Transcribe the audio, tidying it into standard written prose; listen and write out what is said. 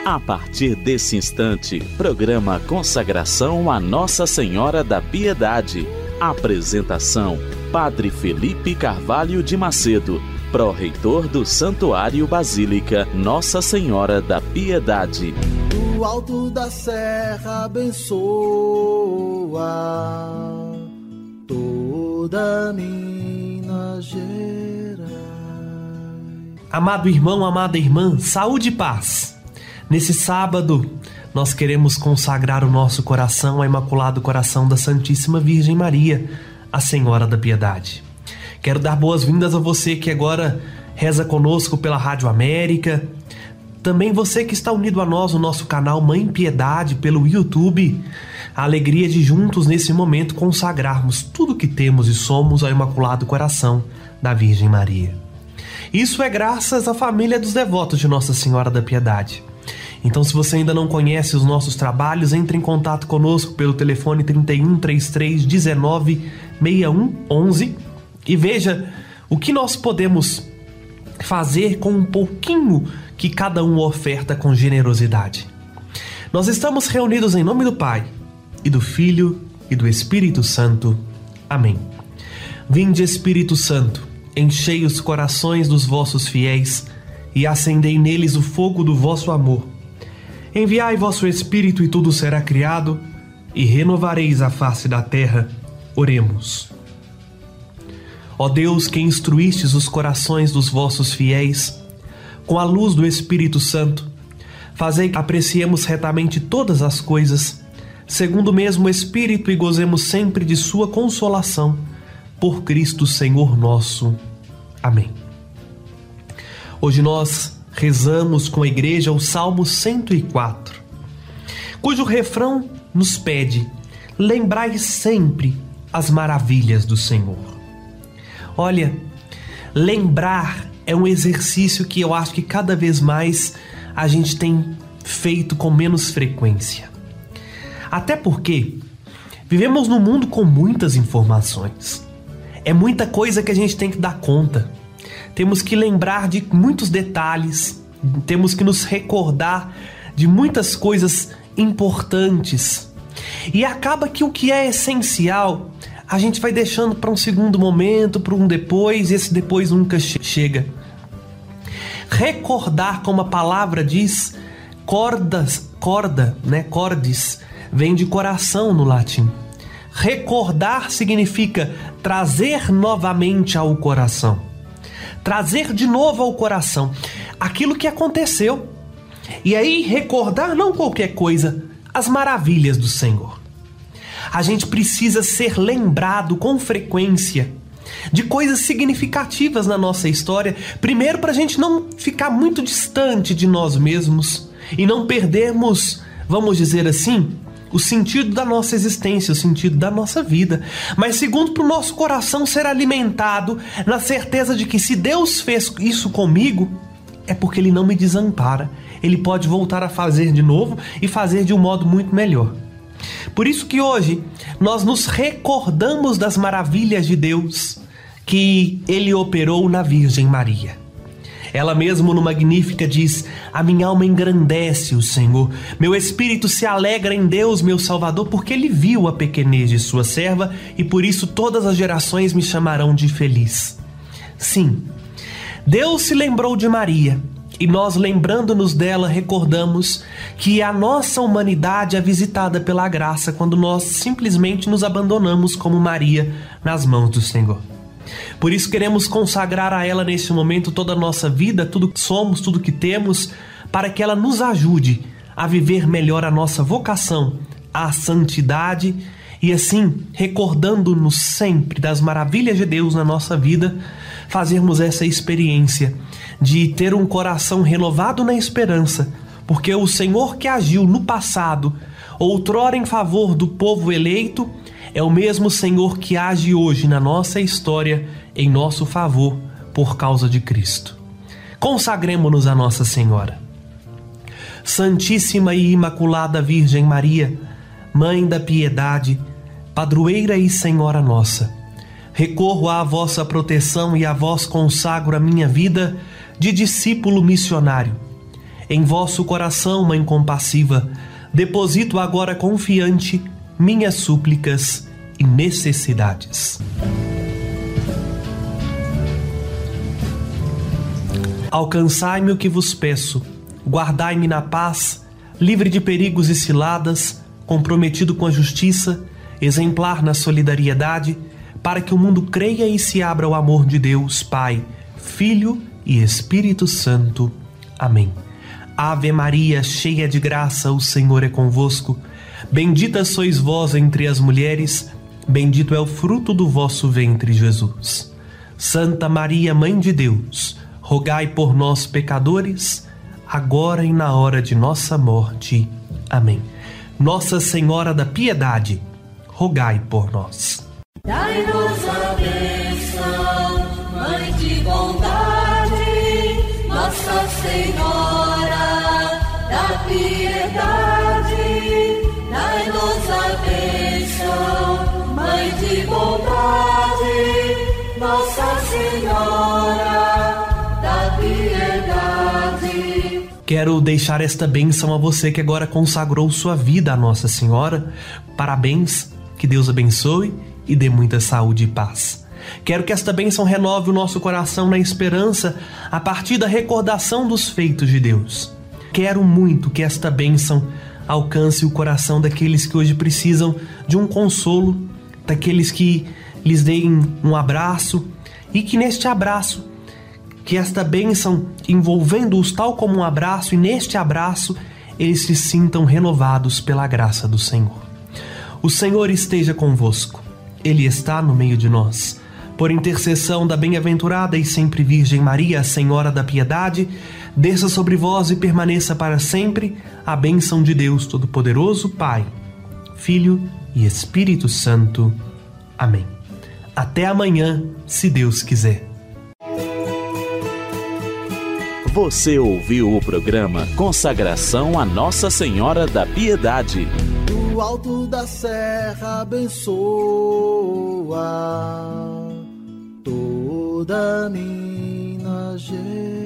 A partir desse instante, programa Consagração a Nossa Senhora da Piedade. Apresentação: Padre Felipe Carvalho de Macedo, pró-reitor do Santuário Basílica Nossa Senhora da Piedade. Do alto da serra abençoa toda Minas Gerais. Amado irmão, amada irmã, saúde e paz. Nesse sábado, nós queremos consagrar o nosso coração ao Imaculado Coração da Santíssima Virgem Maria, a Senhora da Piedade. Quero dar boas-vindas a você que agora reza conosco pela Rádio América. Também você que está unido a nós no nosso canal Mãe Piedade pelo YouTube. A alegria de juntos nesse momento consagrarmos tudo que temos e somos ao Imaculado Coração da Virgem Maria. Isso é graças à família dos devotos de Nossa Senhora da Piedade. Então, se você ainda não conhece os nossos trabalhos, entre em contato conosco pelo telefone 31 33 19 61 11 e veja o que nós podemos fazer com um pouquinho que cada um oferta com generosidade. Nós estamos reunidos em nome do Pai, e do Filho, e do Espírito Santo. Amém. Vinde, Espírito Santo, enchei os corações dos vossos fiéis e acendei neles o fogo do vosso amor. Enviai vosso Espírito e tudo será criado, e renovareis a face da terra. Oremos. Ó Deus, que instruístes os corações dos vossos fiéis, com a luz do Espírito Santo, fazei que apreciemos retamente todas as coisas, segundo o mesmo Espírito, e gozemos sempre de sua consolação, por Cristo Senhor nosso. Amém. Hoje nós rezamos com a igreja o Salmo 104, cujo refrão nos pede: lembrai sempre as maravilhas do Senhor. Olha, lembrar é um exercício que eu acho que cada vez mais a gente tem feito com menos frequência. Até porque vivemos num mundo com muitas informações. É muita coisa que a gente tem que dar conta. Temos que lembrar de muitos detalhes, temos que nos recordar de muitas coisas importantes. E acaba que o que é essencial, a gente vai deixando para um segundo momento, para um depois, e esse depois nunca chega. Recordar, como a palavra diz, cordis, vem de coração no latim. Recordar significa trazer novamente ao coração. Trazer de novo ao coração aquilo que aconteceu. E aí recordar não qualquer coisa, as maravilhas do Senhor. A gente precisa ser lembrado com frequência de coisas significativas na nossa história. Primeiro, para a gente não ficar muito distante de nós mesmos e não perdermos, vamos dizer assim, o sentido da nossa existência, o sentido da nossa vida. Mas segundo, para o nosso coração ser alimentado na certeza de que se Deus fez isso comigo, é porque Ele não me desampara. Ele pode voltar a fazer de novo e fazer de um modo muito melhor. Por isso que hoje nós nos recordamos das maravilhas de Deus que Ele operou na Virgem Maria. Ela mesmo no Magnífica diz: a minha alma engrandece o Senhor, meu espírito se alegra em Deus, meu Salvador, porque Ele viu a pequenez de sua serva, e por isso todas as gerações me chamarão de feliz. Sim, Deus se lembrou de Maria, e nós, lembrando-nos dela, recordamos que a nossa humanidade é visitada pela graça quando nós simplesmente nos abandonamos como Maria nas mãos do Senhor. Por isso queremos consagrar a ela nesse momento toda a nossa vida, tudo que somos, tudo que temos, para que ela nos ajude a viver melhor a nossa vocação, a santidade, e assim, recordando-nos sempre das maravilhas de Deus na nossa vida, fazermos essa experiência de ter um coração renovado na esperança, porque o Senhor que agiu no passado, outrora em favor do povo eleito, é o mesmo Senhor que age hoje na nossa história em nosso favor por causa de Cristo. Consagremo-nos a Nossa Senhora. Santíssima e Imaculada Virgem Maria, Mãe da Piedade, Padroeira e Senhora nossa, recorro à vossa proteção e a vós consagro a minha vida de discípulo missionário. Em vosso coração, Mãe compassiva, deposito agora confiante minhas súplicas e necessidades. Alcançai-me o que vos peço, guardai-me na paz, livre de perigos e ciladas, comprometido com a justiça, exemplar na solidariedade, para que o mundo creia e se abra ao amor de Deus, Pai, Filho e Espírito Santo. Amém. Ave Maria, cheia de graça, o Senhor é convosco. Bendita sois vós entre as mulheres, bendito é o fruto do vosso ventre, Jesus. Santa Maria, Mãe de Deus, rogai por nós, pecadores, agora e na hora de nossa morte. Amém. Nossa Senhora da Piedade, rogai por nós. Dai-nos a bênção, Mãe de bondade, Nossa Senhora da Piedade. Dai-nos a bênção, Mãe de bondade, Nossa Senhora da Piedade. Quero deixar esta bênção a você que agora consagrou sua vida a Nossa Senhora. Parabéns, que Deus abençoe e dê muita saúde e paz. Quero que esta bênção renove o nosso coração na esperança a partir da recordação dos feitos de Deus. Quero muito que esta bênção alcance o coração daqueles que hoje precisam de um consolo, daqueles que lhes deem um abraço e que neste abraço, que esta bênção envolvendo-os tal como um abraço, e neste abraço eles se sintam renovados pela graça do Senhor. O Senhor esteja convosco. Ele está no meio de nós. Por intercessão da bem-aventurada e sempre Virgem Maria, Senhora da Piedade, desça sobre vós e permaneça para sempre a bênção de Deus Todo-Poderoso, Pai, Filho e Espírito Santo. Amém. Até amanhã, se Deus quiser. Você ouviu o programa Consagração a Nossa Senhora da Piedade. Do alto da serra abençoa toda Minas Gerais.